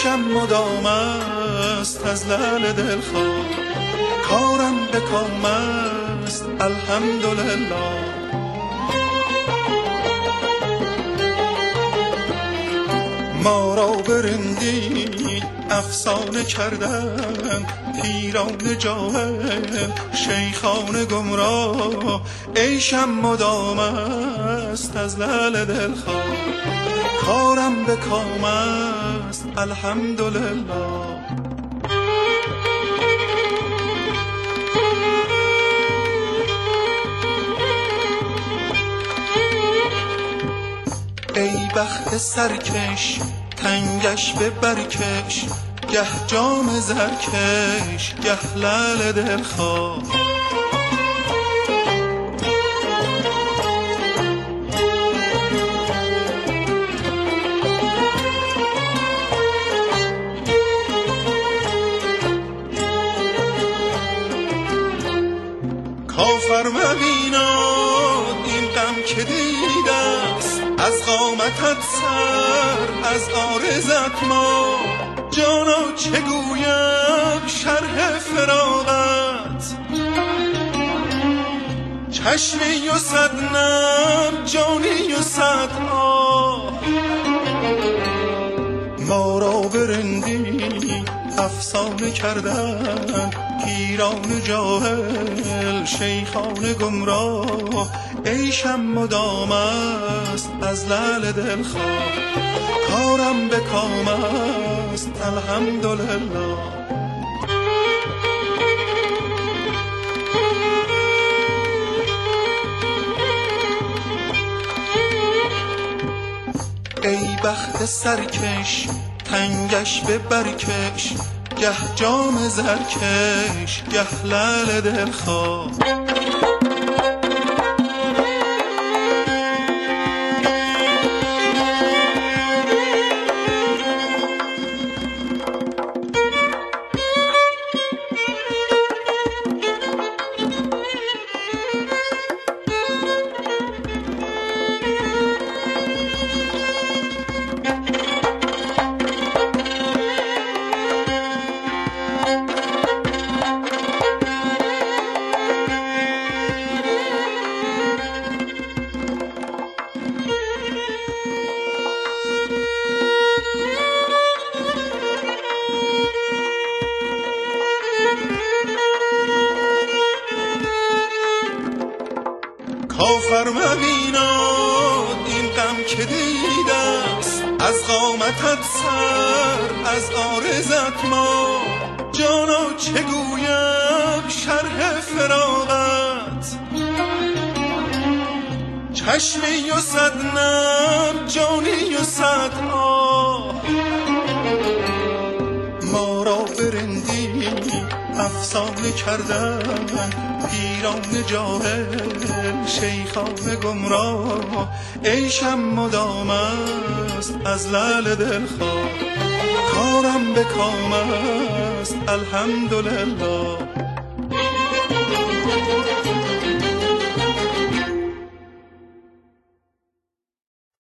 عیشم مدام است از لعل دلخواه، کارم به کام است الحمدلله. ما را به رندی افسانه کردن پیران جاهل شیخان گمراه، عیشم مدام است از لعل دلخواه، کارم به کام است الحمدلله. ای بخت سرکش تنگش به برکش، گه جام زرکش گه لعل دلخواه. کافر مبیناد این غم که دیدست، از قامتت سر از عارضت ما. جانا چه گویم شرح فراقت، چشمی و صد نم جانی و صد آه. ما را به رندی افسانه کردن پیران جاهل شیخان گمراه، عیشم مدام است از لعل دلخواه، کارم به کام است الحمدلله. ای بخت سرکش تنگش به برکش، گه جام زرکش گه لعل دلخواه. کافر مبیناد این غم که دیدست، از قامتت سر از عارضت ما. جانا چه گویم شرح فراقت، چشمی و صد نم جانی و صد آه. ما را به رندی افسانه کردن پیران جاهل شیخان گمراه، عیشم مدام است از لعل دلخواه، کارم به کام است الحمدلله.